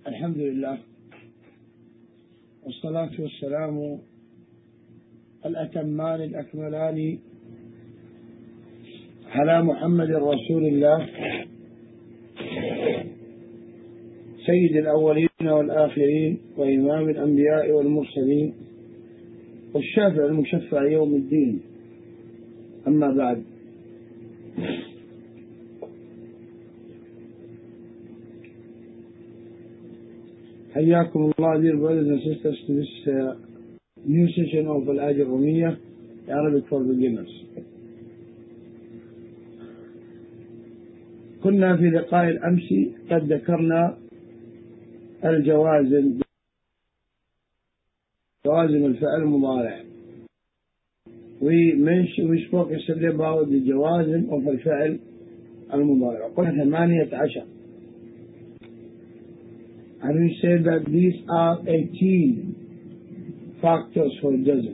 الحمد لله والصلاة والسلام الأتمان الأكملان على محمد رسول الله سيد الأولين والآخرين وإمام الأنبياء والمرسلين والشافع المشفع يوم الدين. أما بعد، حياكم الله dear brothers and sisters to this new session of الآية الرومية Arabic for beginners. كنا في لقاء الأمس قد ذكرنا جوازم الفعل المضارع. We spoke yesterday about the جوازم of الفعل المضارع. قلنا 18. And we said that these are 18 factors for jazm.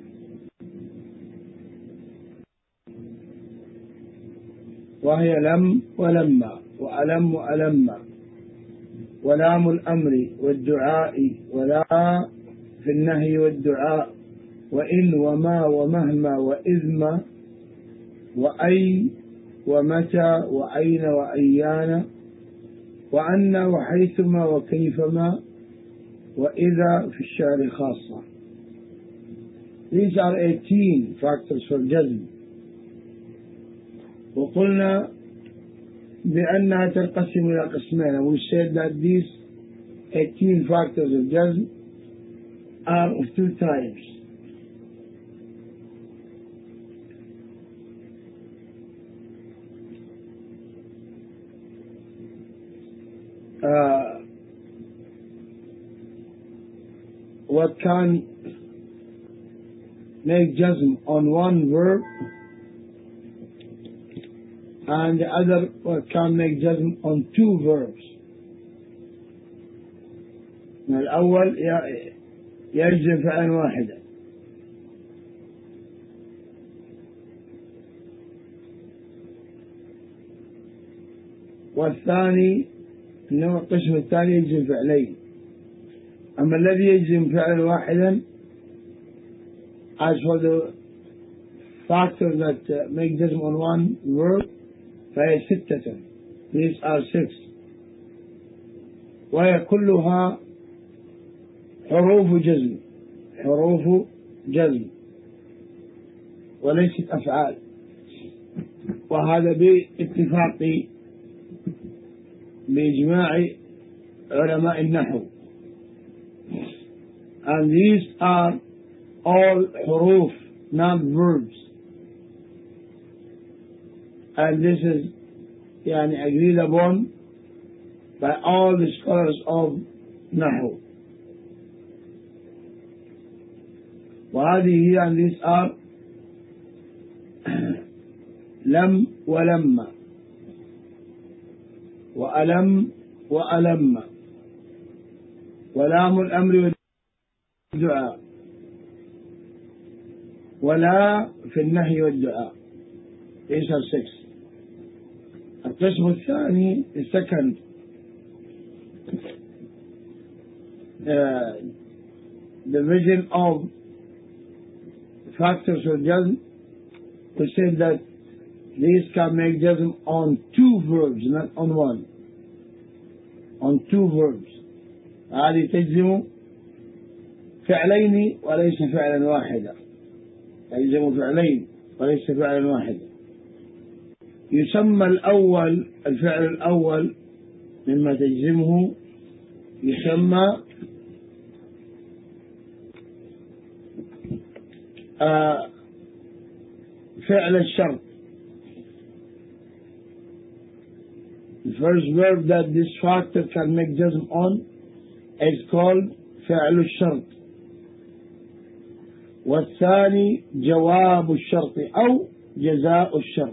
وهي لم ولما وألم وألم ولام الأمر والدعاء ولا في النهي والدعاء وإن وما ومهما وإذما وأي ومتى وأين وأيان وأن وحيثما وكيفما وإذا في الشعر خاصة. These are 18 factors for jazm. وقلنا بأنها تنقسم إلى قسمين. We said that these 18 factors of jazm are of two types. What can make jazm on one verb, and the other what can make jazm on two verbs. الأول يجزم فعلا واحدا، والثاني إنما القسم الثاني يجزم فعلين. أما الذي يجزم فعلا واحدا, as for the factors that make jazm on one verb, فهي 6. These are 6. وهي كلها حروف جزم وليست أفعال. وهذا بإجماع علماء النحو. And these are all حروف, not verbs. And this is agreed upon by all the scholars of نحو. وهذه هي, and these are لم ولما وألم وألم ولام الأمر والدعاء ولا في النهي والدعاء. These are 6. القسم الثاني, the second division of factors of jazm, we said that these can make jazm on two verbs, not on one. On two verbs. هذه تجزم فعلين وليس فعلا واحدا. تجزم فعلين وليس فعلا واحدا. يسمى الفعل الأول مما تجزمه يسمى فعل الشرط. The first verb that this factor can make jazm on is called فعل الشرط. والثاني جواب الشرط أو جزاء الشرط.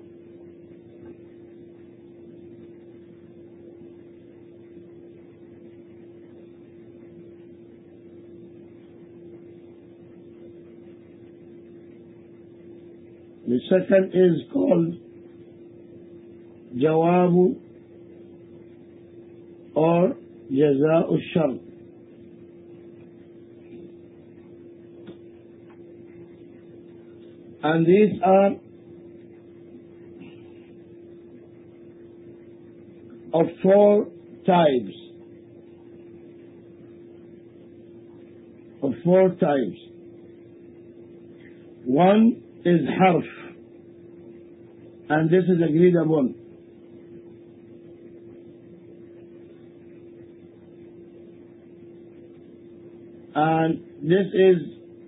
The second is called جواب or جزاء الشر. And these are of 4 types. Of 4 types. One is harf, and this is agreed upon. And this is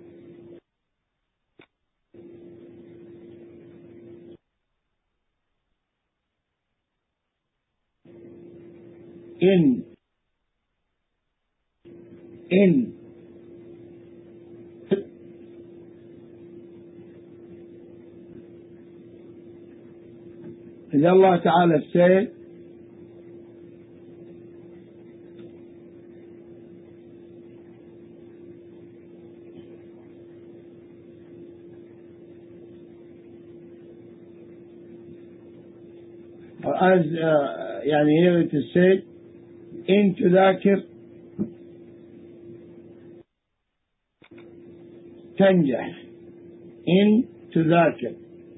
in. As Allah Ta'ala said, as يعني here it is said, إن تذاكر تنجح. إن تذاكر.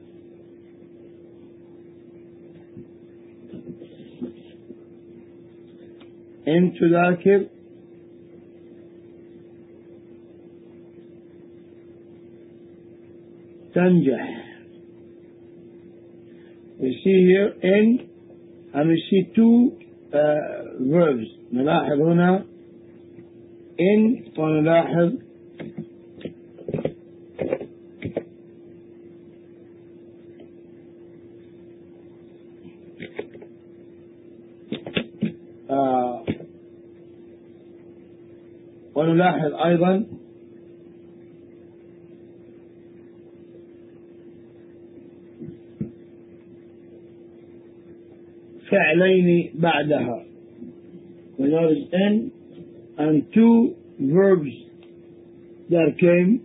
إن تذاكر تنجح. We see here in, and we see 2 verbs. نلاحظ هنا in ونلاحظ ونلاحظ أيضا فعلين بعدها. We notice in and 2 verbs that came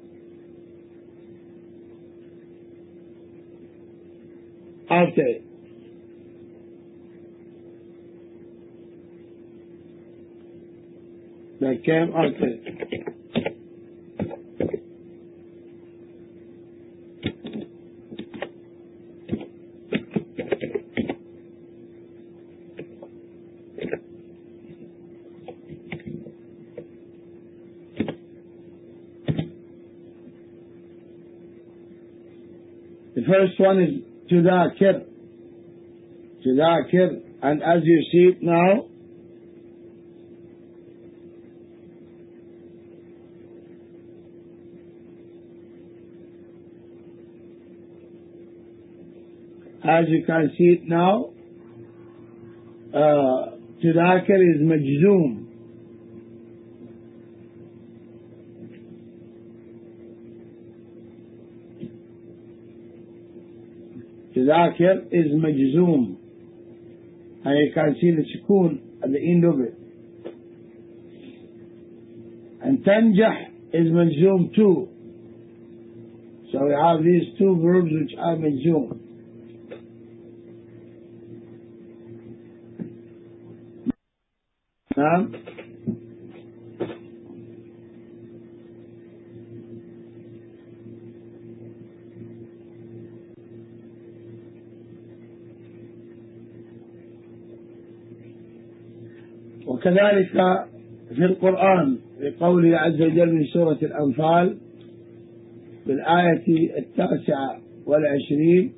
after it. That came after it. The first one is تذاكر. تذاكر, and as you see it now, as you can see it now, تذاكر is مجزوم. تذاكر is مجزوم, and you can see the سكون at the end of it. And تنجح is مجزوم too. So we have these 2 verbs which are مجزوم. نعم. وكذلك في القرآن بقوله عز وجل من سورة الأنفال بالآية 29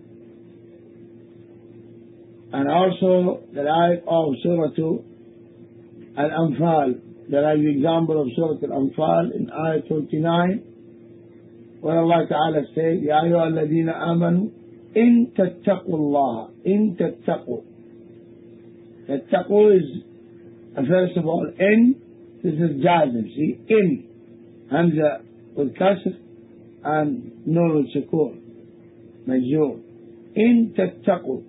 and also the ayah of Surah Al-Anfal, there is the example of Surah Al-Anfal in ayah 29 where Allah Ta'ala says يا أيها الذين آمنوا إن تتقوا الله. إن تتقوا. تتقوا is first of all in, this is jazm, see, in Hamza with kasr and nun with sukun majzum. In tattaqu,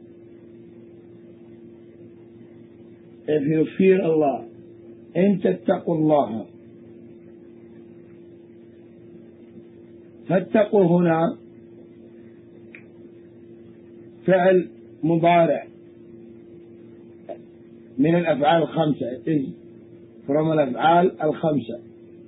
if you fear Allah. In tattaqu Allah. فاتقوا هنا فعل مضارع من الأفعال 5. It is from الأفعال الخمسة,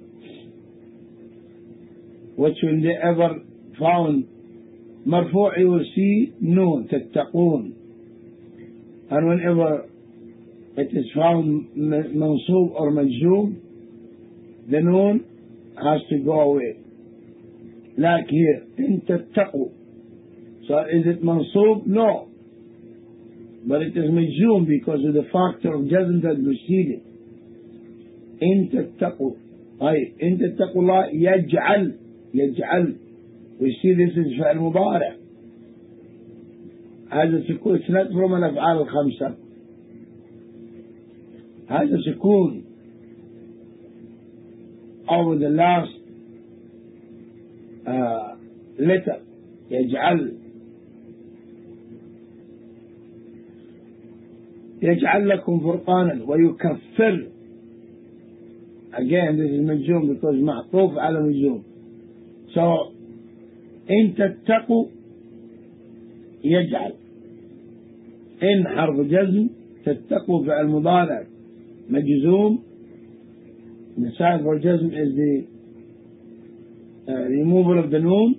which when they ever found مرفوع you will see noon تتقون, and whenever it is found منصوب or مجزوم the noon has to go away, like here إن تتقوا. So is it منصوب? No, but it is مجزوم because of the factor of jazm that preceded. إن تتقوا, إن تتقوا الله يجعل, يجعل, we see this is فعل مضارع. هذا سكون, it's not from الأفعال الخمسة, هذا سكون over the last letter, يجعل. يجعل لكم فرقانا ويكفر, again this is مجزوم because معطوف على مجزوم. So إن تتقوا يجعل, إن حرف جزم, تتقوا فعل مضارع مجزوم, the sign for jazm is the removal of the noon.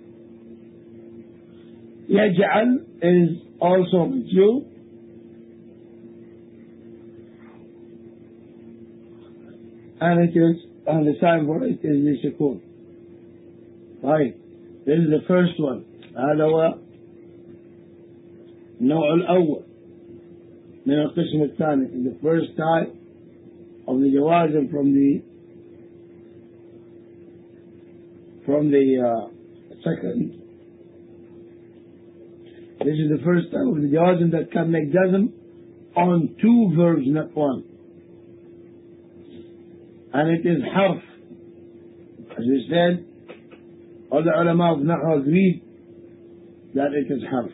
يجعل is also مجزوم, and the sign for it is the سكون. Right, this is the first one. هذا هو النوع الأول من القسم الثاني, the first type of the jawazim from the second. This is the first type of the jawazim that can make jazm on two verbs, not one. And it is harf. As we said, all the ulama of Nahu agreed that it is harf.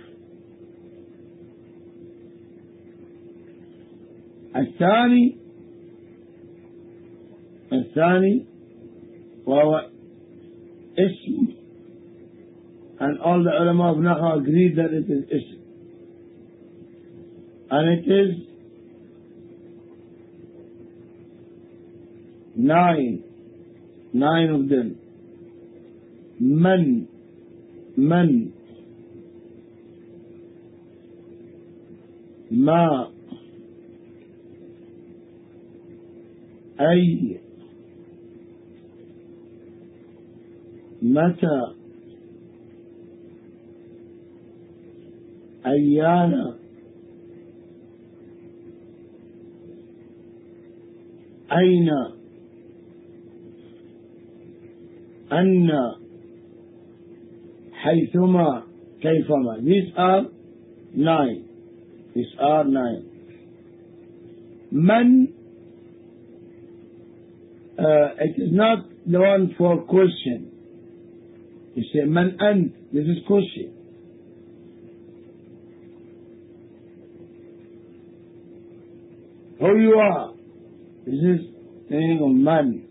الثاني وهو اسم, and all the ulama of Nahu agreed that it is ism, and it is nine of them. من ما أي متى أيان أين أن حيثما كيفما. These are nine. Man, it is not the one for question. You say man and, this is question. Who you are, this is the meaning of man.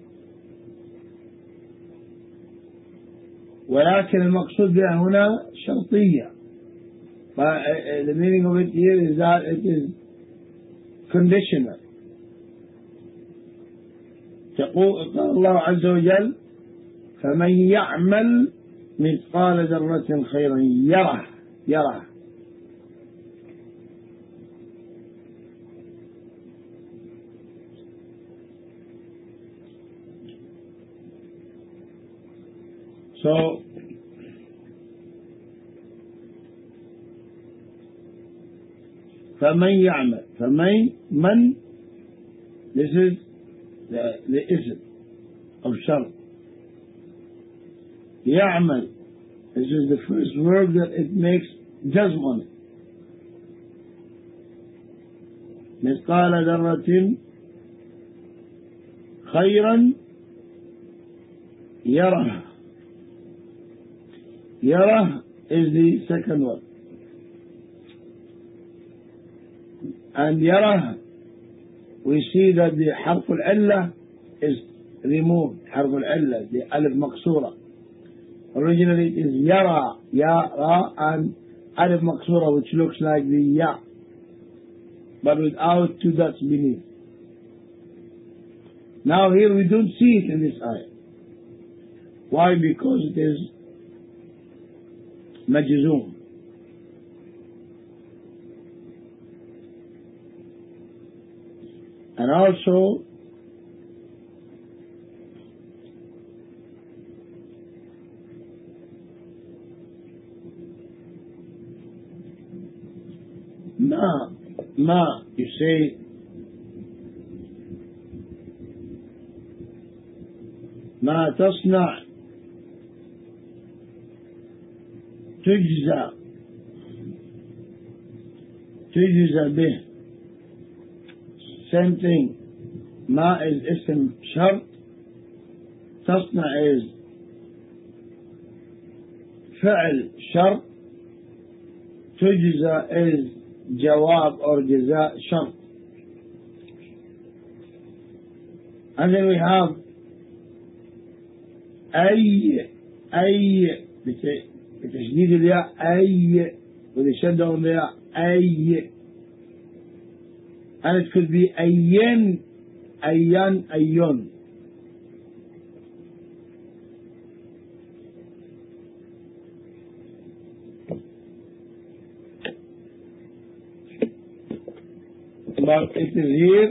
ولكن المقصود بها هنا شرطية. The meaning of it here is that it is conditional. قال الله عز وجل فمن يعمل مثقال ذرة خيرا يره. So فمن يعمل, من, this is the ism of shart. يعمل, this is the first verb that it makes jazm on it. مثقال ذرة خيرا يره. يره is the second one. And يره, we see that the حرف العلة is removed. حرف العلة, the ألف مقصورة. Originally it is يرى, and ألف مقصورة, which looks like the ya, but without two dots beneath. Now here we don't see it in this ayah. Why? Because it is majzoom. And also ma, you say ما تصنع تجزى به. Same thing. ما is اسم شرط, تصنع is فعل شرط, تجزى is جواب or جزاء شرط. And then we have أي بتشديد الياء, أي وبشدة on the ياء, أي. And it could be أيين, أيان, أيون. But it is here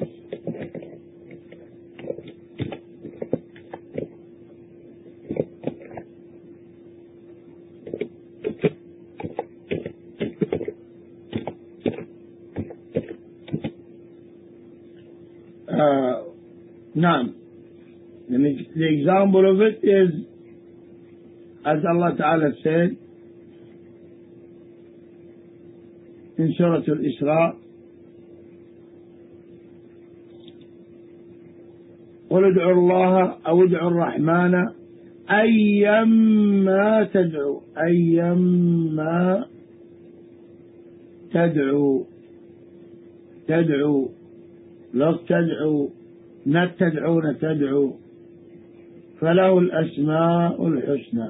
نعم. The example of it is, as Allah Ta'ala said in Surah Al-Isra, قل ادعوا الله أو ادعوا الرحمن أيما تدعو, أيما تدعو, تدعو, لا تدعو, ما تدعون, تدعو, فله الأسماء الحسنى.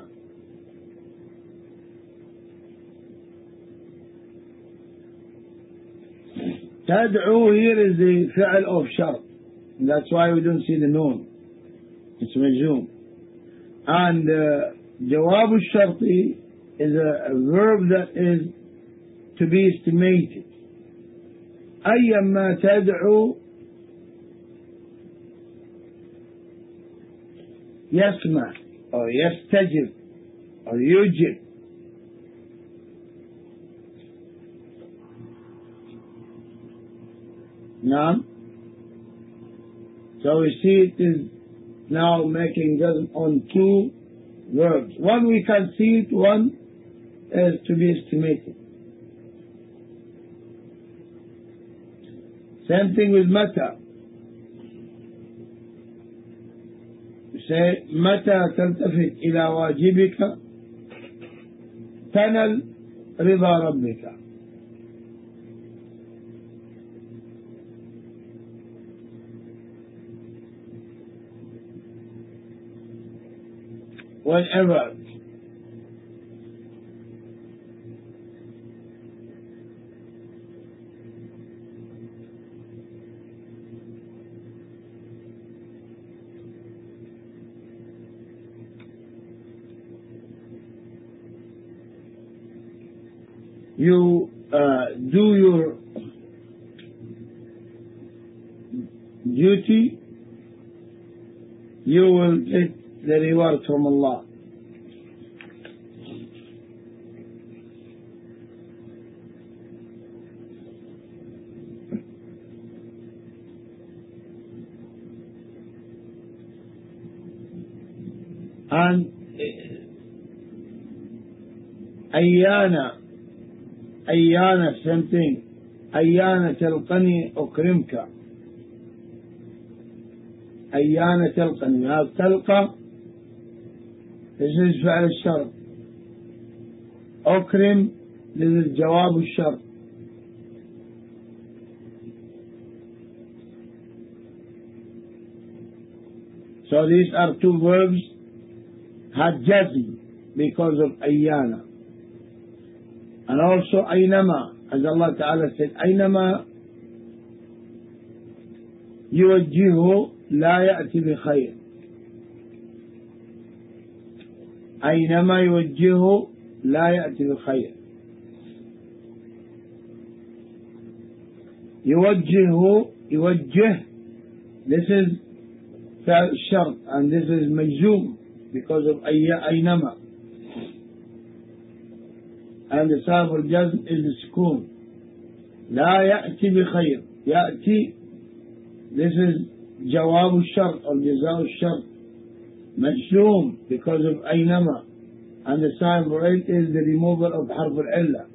تدعو here is the فعل of شرط. That's why we don't see the noon. It's مجزوم. And جواب الشرطي is a verb that is to be estimated. أيما تدعو يسمع or يستجب or يجب. نعم. So we see it is now making us on two verbs. One we can see it, one is to be estimated. Same thing with متى. You say متى تلتفت إلى واجبك تنل رضا ربك. Whenever you do your duty, you will get the reward from Allah. And أيانا same thing. أيانا تلقني أكرمك. أيانا تلقني. هذا تلقى this is فعل الشرط. أكرم this is جواب الشرط. So these are two verbs had jazm because of أيانا. And also أينما, as Allah Ta'ala said, أينما يوجهه لا يأتي بخير. أينما يوجهه لا يأتي بخير. يوجه, this is فعل الشرط, and this is مجزوم because of أينما, and the sign for الجزم is the سكون. لا يأتي بخير. يأتي, this is جواب الشرط or جزاء الشرط, مجزوم because of أينما, and the sign for it is the removal of حرف العلة.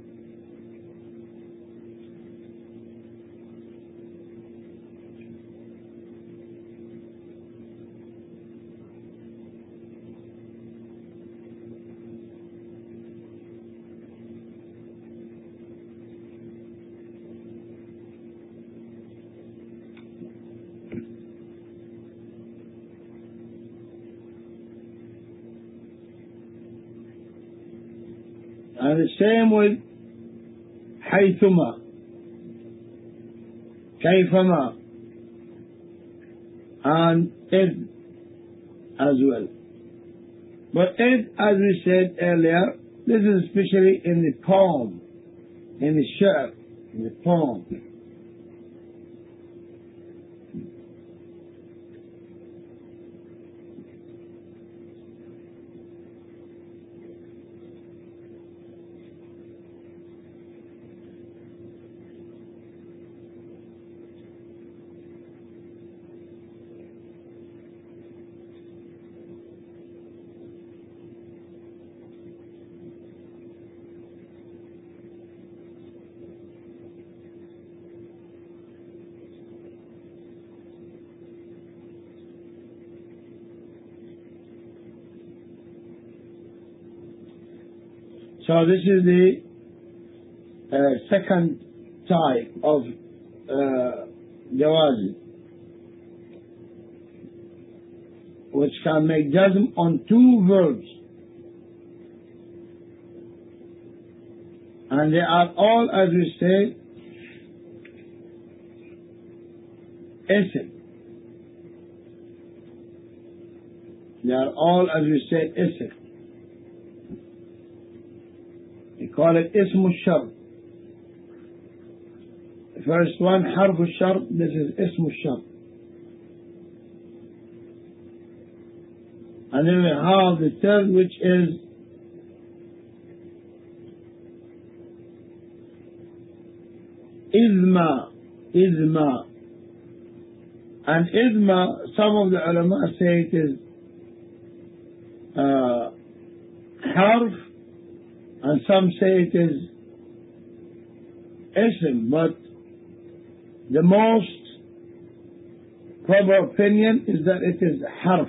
And the same with حيثما, كيفما, and إذ as well. But إذ, as we said earlier, this is especially in the poem, in the shi'r, in the poem. So this is the second type of jawazim, which can make jazm on two verbs, and they are all, as we say, ism. They are all, as we said, ism. We call it ism al-shart. The first one, harf al-shart, this is ism al-shart. And then we have the third, which is idma. And idma, some of the ulama say it is harf, and some say it is ism, but the most proper opinion is that it is harf.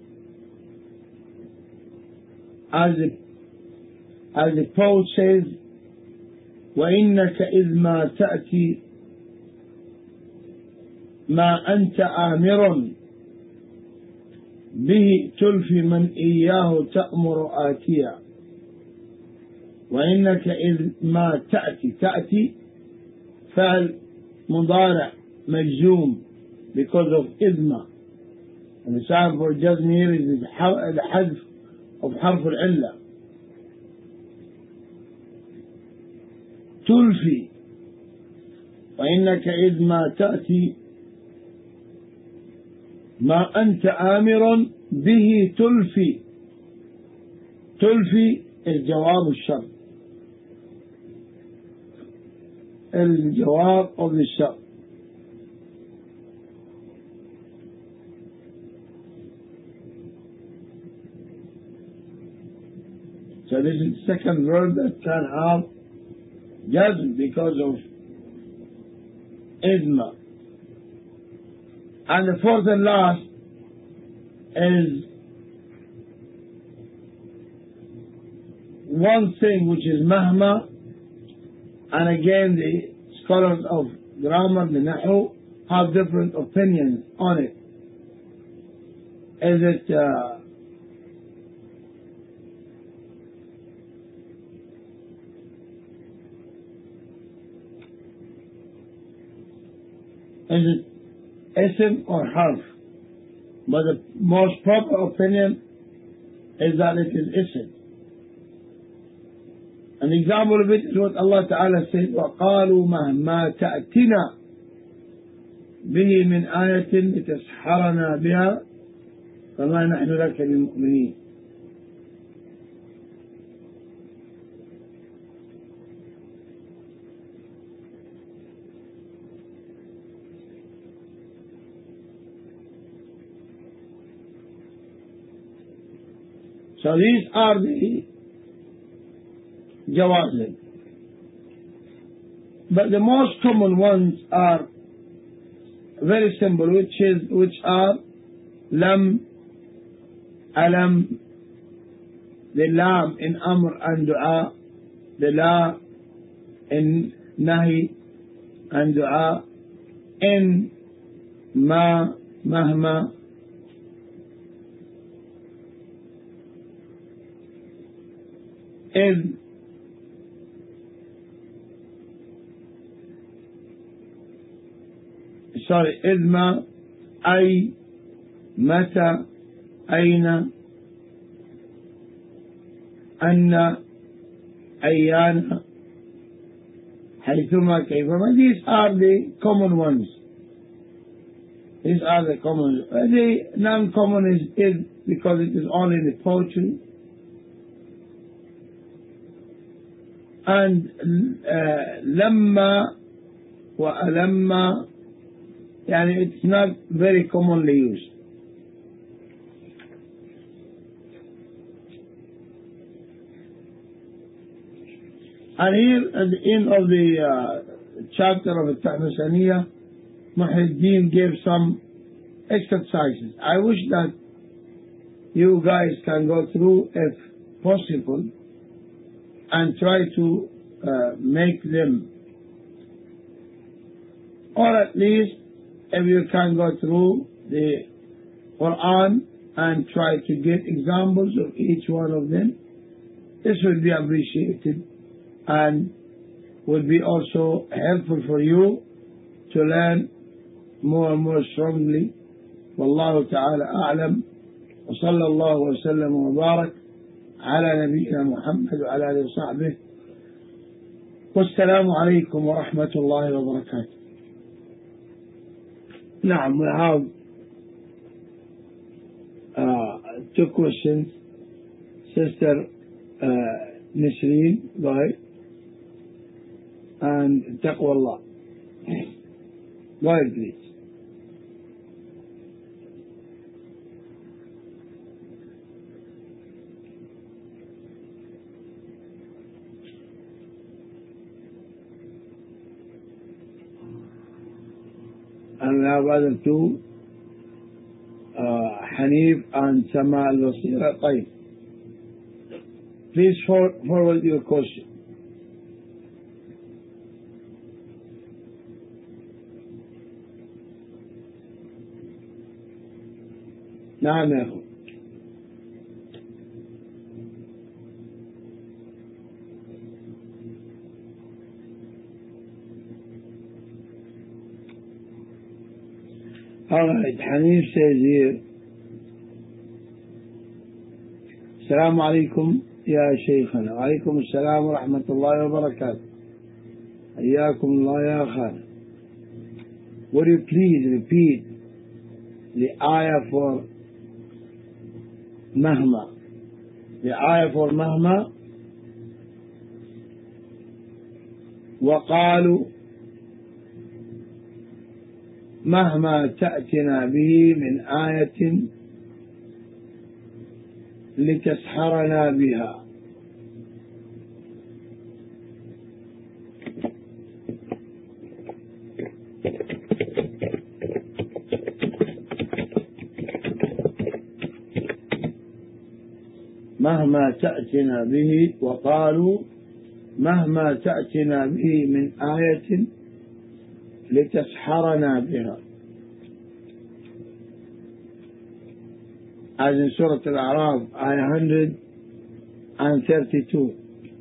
As the poet says, وَإِنَّكَ إِذْ مَا تَأْتِي مَا أَنْتَ آمِرٌ بِهِ تُلْفِي مَنْ إِيَّاهُ تَأْمُرُ آتِيًا. وإنك إذ ما تأتي فعل مضارع مجزوم because of إذما, and the sign for jazm here is the حذف of حرف العلة. تلفي, وإنك إذ ما تأتي ما أنت آمر به تلفي الجواب الشرط, الجواب of the الشرط. So this is the second verb that can have jazm because of idma. And the fourth and last is one thing, which is mahma, and again the scholars of grammar, the nahu, have different opinions on it. Is it ism or harf? but the most proper opinion is that it is ism. An example of it is what Allah Ta'ala said, وَقَالُوا مَهْمَا تَأْتِنَا بِهِ مِنْ آيَةٍ لِتَسْحَرَنَا بِهَا فَمَا نَحْنُ لَكَ بِمُؤْمِنِينَ. So these are the jawazim. But the most common ones are very simple, which are lam, alam, the lam in amr and dua, the la in nahi and dua, in, ma, mahma, إذ, إذ ما, أي, متى, أين, أن, أيان, حيثما, كيفما. These are the common ones. These are the common. The non-common is because it is only in the poetry. And لما وألما, يعني it's not very commonly used. And here at the end of the chapter of Al-Tahmasaniya, Muhyiddin gave some exercises. I wish that you guys can go through, if possible, and try to make them, or at least if you can go through the Quran and try to get examples of each one of them, this would be appreciated and would be also helpful for you to learn more and more strongly. Wallahu ta'ala a'lam, wa sallallahu wa sallam wa barak على نبينا محمد وعلى آله وصحبه والسلام عليكم ورحمة الله وبركاته. نعم, we have two questions. Sister Nisreen, go ahead, and Taqwa Allah. Go ahead, please. And we have other two, Hanif and Sama al-Basira. طيب. Please forward your question. نعم يا أخو. Alright, Hanif says here, السلام عليكم يا شيخنا. وعليكم السلام ورحمة الله وبركاته. حياكم الله يا أخانا. Would you please repeat the ayah for mahma? The ayah for mahma. وقالوا مهما تأتنا به من آية لتسحرنا بها. مهما تأتنا به. وقالوا مهما تأتنا به من آية لتسحرنا بها. As in Surah Al-A'raf, ayah 132.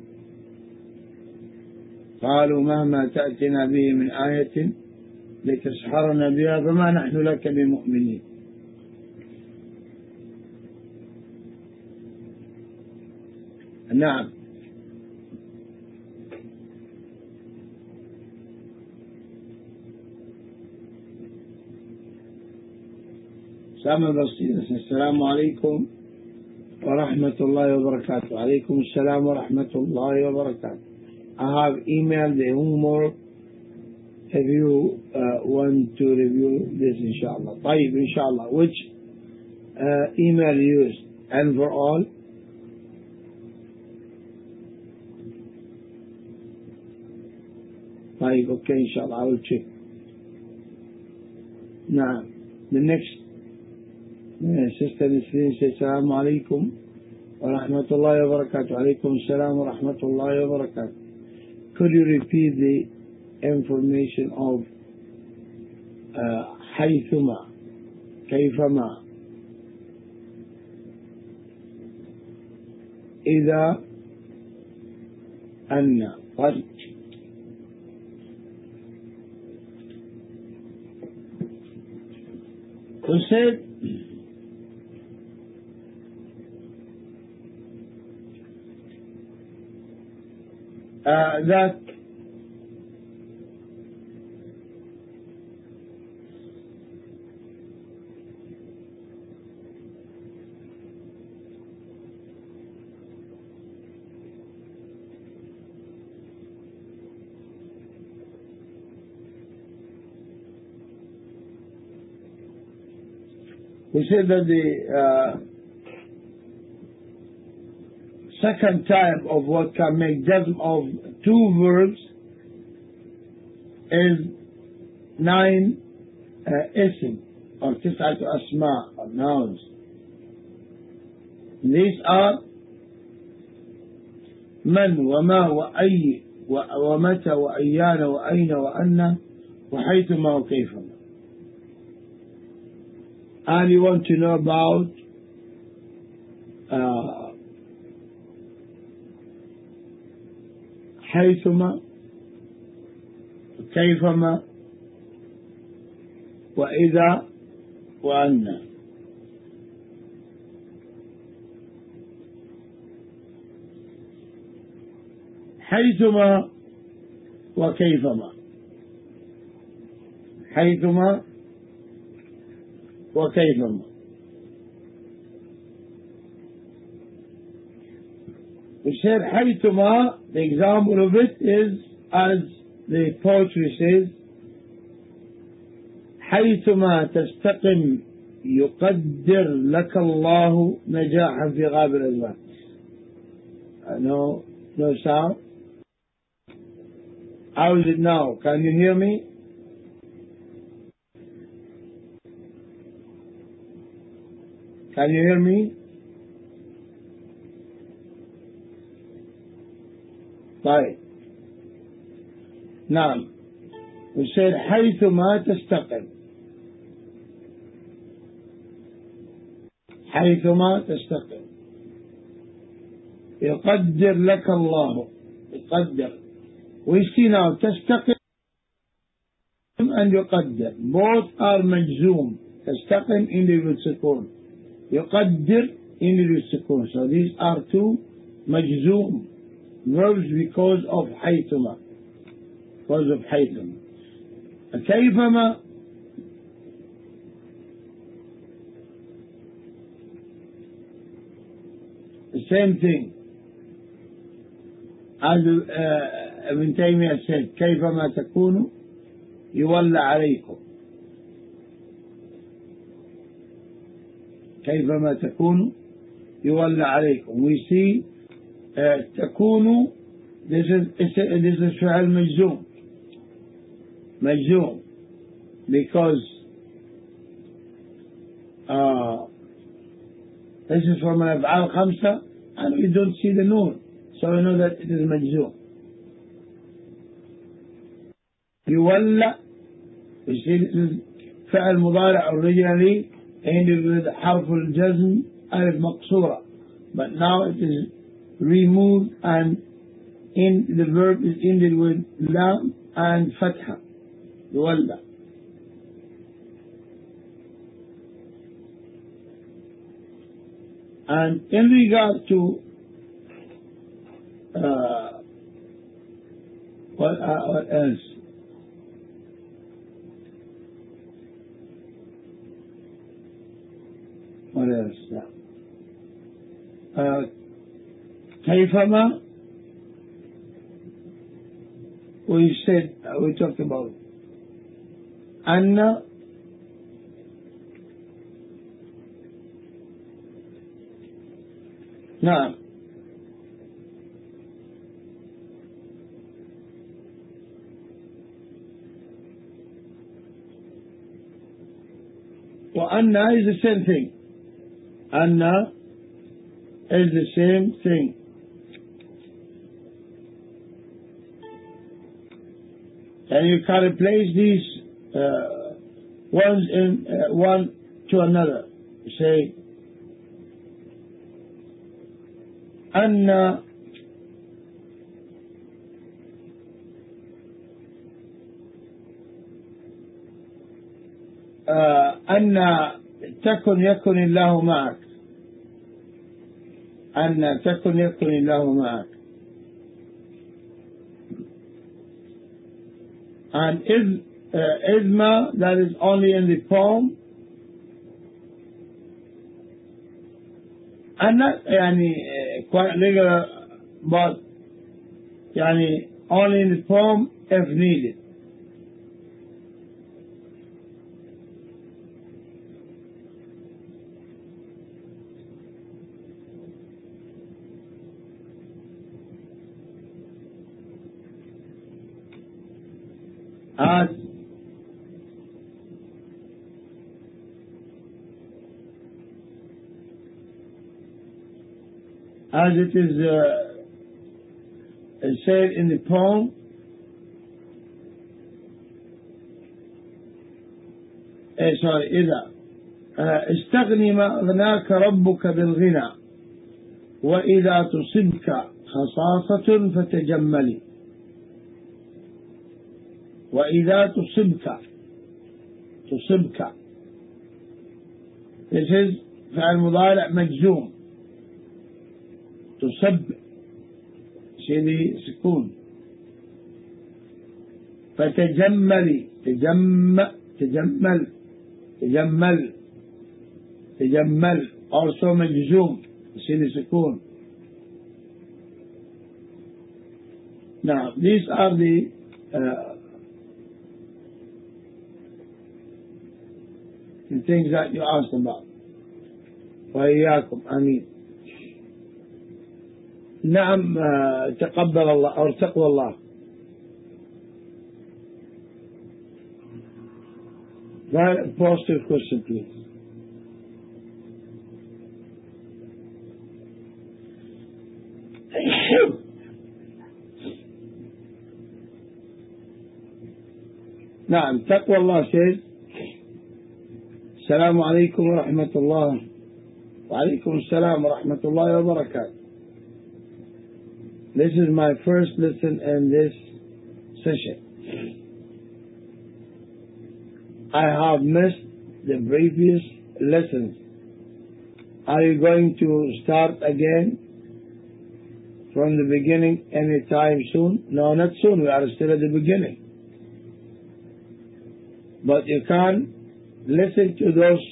قالوا مهما تأتنا به من آية لتسحرنا بها فما نحن لك بمؤمنين. نعم. سامع بسيط. السلام عليكم ورحمة الله وبركاته. عليكم السلام ورحمة الله وبركاته. I have emailed the homework if you want to review this inshallah. طيب inshallah. Which email you use? And for all? طيب okay inshallah. I will check. نعم. The next sister Nisreen says السلام عليكم ورحمة الله وبركاته. عليكم السلام ورحمة الله وبركاته. Could you repeat the information of حيثما كيفما إذا أن. طيب who said that we said that the second type of what can make jazm of two verbs is 9 ism or 9 asma or nouns. These are من وما وأي ومتى وأيان وأين وأن وحيثما وكيفما. And you want to know about حيثما كيفما وإذا وأن. حيثما وكيفما. حيثما وكيفما. We said حيثما, the example of it is as the poetry says حيثما تستقم يقدر لك الله نجاحا في غابر الأزمان. No sound. How is it now? Can you hear me? Can you hear me? طيب. نعم. We said حيثما تستقم. حيثما تستقم يقدر لك الله. يقدر. We see now تستقم and يقدر. Both are مجزوم. تستقم ended with سكون. يقدر ended with سكون. So these are two مجزوم verbs because of حيثما. Because of حيثما. كيفما the same thing as ابن تيمية said كيفما تكونوا يولى عليكم. كيفما تكونوا يولى عليكم. We see تكونوا this is فعل مجزوم. مجزوم because this is from الأفعال الخمسة and we don't see the noon, so we know that it is مجزوم. يولى we see this is فعل مضارع originally ended with حرف الجزم ألف مقصورة, but now it is removed and the verb is ended with lam and fatha. يولى. And in regard to what else? What else? كيفما, we talked about أن, نعم, وأن is the same thing. أن is the same thing. And you can replace these ones in one to another. Say أن أن تكن يكن الله معك. أن تكن يكن الله معك. And إذما, that is only in the poem. And not quite regular, but only in the poem if needed. As it is said in the poem, إذا استغني ما أغناك ربك بالغنى وإذا تصبك خصاصة فتجملي. وإذا تصبك this is فعل مضارع مجزوم. تصب شيء سكون. فتجملي, تجمل also مجزوم شيء سكون. Now these are the things that you asked about. وإياكم آمين. نعم, تقبل الله أو تقوى الله. Pause your question, please. نعم, تقوى الله says السلام عليكم ورحمة الله. وعليكم السلام ورحمة الله وبركاته. This is my first lesson in this session. I have missed the previous lessons. Are you going to start again from the beginning anytime soon? No, not soon. We are still at the beginning. But you can listen to those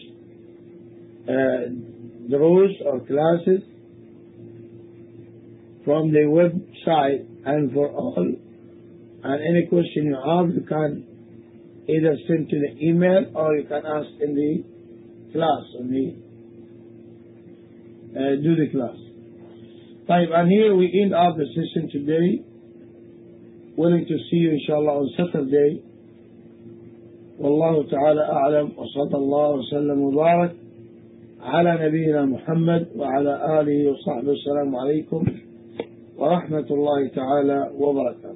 duruus or classes from the website, and for all and any question you have, you can either send to the email or you can ask in the class, do the class. And here we end up the session today. Willing to see you inshallah on Saturday. والله تعالى أعلم وصلى الله وسلم وبارك على نبينا محمد وعلى آله وصحبه. السلام عليكم ورحمة الله تعالى وبركاته.